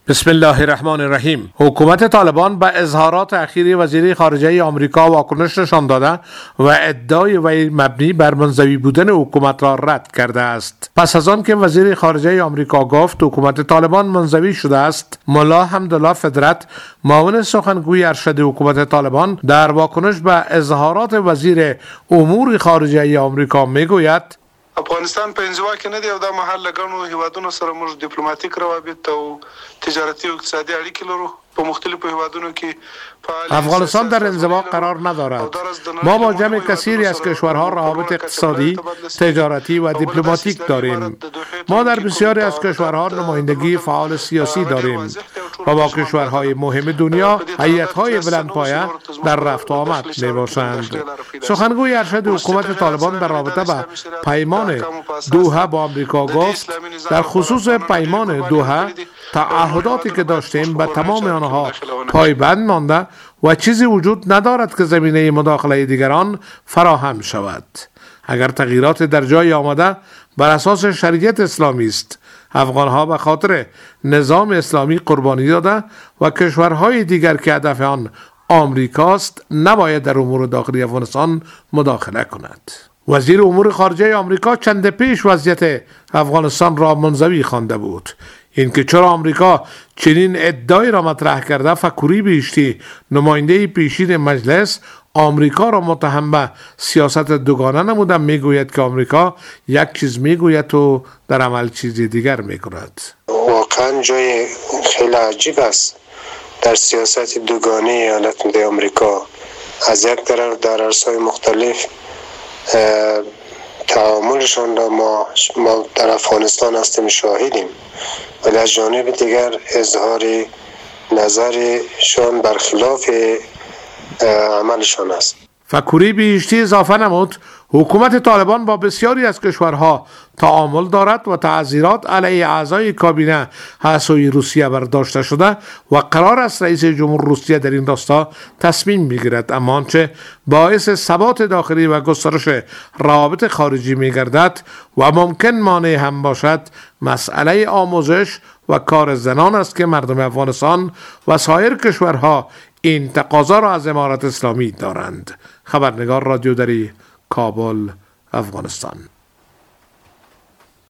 بسم الله الرحمن الرحیم. حکومت طالبان به اظهارات اخیر وزیر خارجه آمریکا واکنش نشان داده و ادعای وی مبنی بر منزوی بودن حکومت را رد کرده است. پس از آن که وزیر خارجه آمریکا گفت حکومت طالبان منزوی شده است، ملا حمدالله فدرت، معاون سخنگوی ارشد حکومت طالبان، در واکنش به اظهارات وزیر امور خارجه آمریکا میگوید: افغانستان په انزوا کې نه دی او دا محل لګونو هیوادونو سره موږ ډیپلوماټیک روابط او تجارتي او اقتصادي اړیکې لرو. په مختلفو هیوادونو کې افغانستان در انزوا قرار ندارد. ما با جمع کثیری از کشورها روابط اقتصادی، تجارتی و دیپلماتیک داریم. ما در بسیاری از کشورها نمایندگی فعال سیاسی داریم و با کشورهای مهم دنیا هیئت‌های بلندپایه در رفت و آمد میباشند. سخنگوی ارشد حکومت طالبان در رابطه با پیمان دوحه با آمریکا گفت: در خصوص پیمان دوحه تعهداتی که داشتیم به تمام آنها پایبند مانده و چیزی وجود ندارد که زمینه مداخله دیگران فراهم شود. اگر تغییرات در جای آمده بر اساس شریعت اسلامی است، افغانها به خاطر نظام اسلامی قربانی داده و کشورهای دیگر که هدف آن آمریکاست نباید در امور داخلی افغانستان مداخله کند. وزیر امور خارجه آمریکا چند پیش وضعیت افغانستان را منزوی خوانده بود. اینکه چرا آمریکا چنین ادعایی را مطرح کرده، فکوری بیشتی، نماینده پیشین مجلس، آمریکا را متهم به سیاست دوگانه نموده، میگوید که آمریکا یک چیز میگوید و در عمل چیزی دیگر میکند. واقعا جای خیلی عجیب است در سیاست دوگانه ایالات متحده آمریکا. از یک طرف در عرصه‌های مختلف تعاملشان را ما در افغانستان هستیم شاهدیم، ولی از جانب دیگر اظهار نظرشان برخلاف عملشان است. فکوری بیشتی اضافه نمود حکومت طالبان با بسیاری از کشورها تعامل دارد و تعزیرات علیه اعضای کابینه هسته‌ای روسیه برداشته شده و قرار است رئیس جمهور روسیه در این راستا تصمیم بگیرد. اما آنچه باعث ثبات داخلی و گسترش روابط خارجی می‌گردد و ممکن مانع هم باشد، مسئله آموزش و کار زنان است که مردم افغانستان و سایر کشورها این تقاضا را از امارت اسلامی دارند. خبرنگار رادیو دری، کابل، افغانستان.